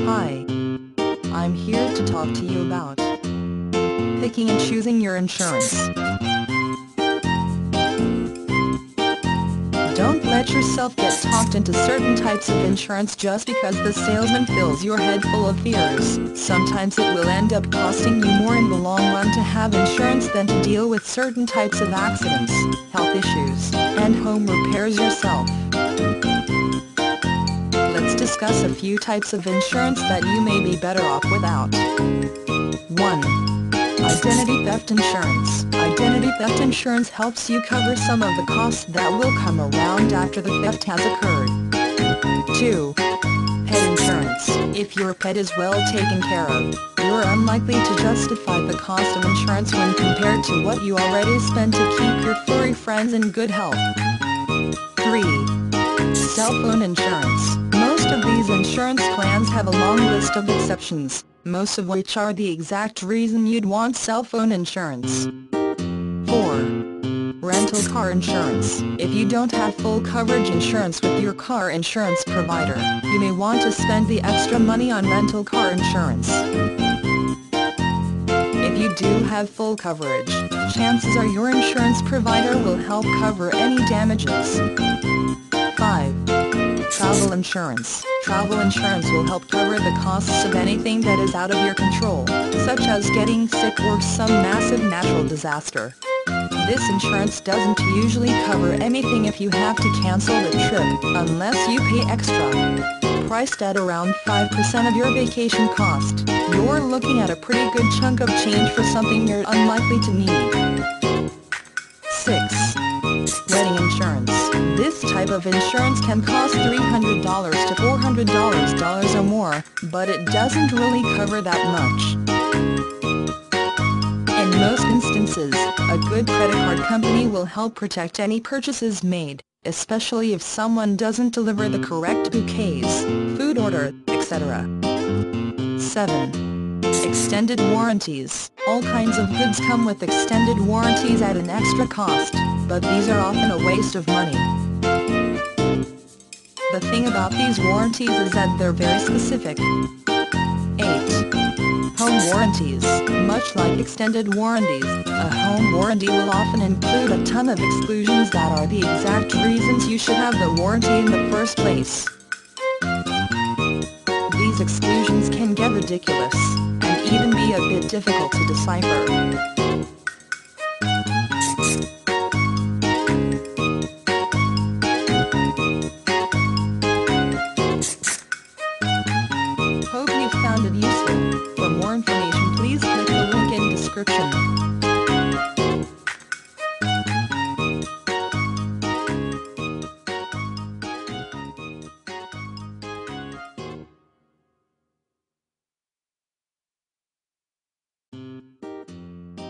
Hi. I'm here to talk to you about picking and choosing your insurance. Don't let yourself get talked into certain types of insurance just because the salesman fills your head full of fears. Sometimes it will end up costing you more in the long run to have insurance than to deal with certain types of accidents, health issues, and home repairs yourself. Let's discuss a few types of insurance that you may be better off without. 1. Identity theft insurance. Identity theft insurance helps you cover some of the costs that will come around after the theft has occurred. 2. Pet insurance. If your pet is well taken care of, you're unlikely to justify the cost of insurance when compared to what you already spend to keep your furry friends in good health. 3. Cell phone insurance. Most of these insurance plans have a long list of exceptions, most of which are the exact reason you'd want cell phone insurance. 4. Rental car insurance. If you don't have full coverage insurance with your car insurance provider, you may want to spend the extra money on rental car insurance. If you do have full coverage, chances are your insurance provider will help cover any damages. 5. Travel insurance. Travel insurance will help cover the costs of anything that is out of your control, such as getting sick or some massive natural disaster. This insurance doesn't usually cover anything if you have to cancel the trip, unless you pay extra. Priced at around 5% of your vacation cost, you're looking at a pretty good chunk of change for something you're unlikely to need. 6. Wedding insurance. This type of insurance can cost $300 to $400 or more, but it doesn't really cover that much. In most instances, a good credit card company will help protect any purchases made, especially if someone doesn't deliver the correct bouquets, food order, etc. 7. Extended warranties. All kinds of goods come with extended warranties at an extra cost, but these are often a waste of money. The thing about these warranties is that they're very specific. 8. Home warranties. Much like extended warranties, a home warranty will often include a ton of exclusions that are the exact reasons you should have the warranty in the first place. These exclusions can get ridiculous, and even be a bit difficult to decipher. Hope you found it useful. For more information, please click the link in description.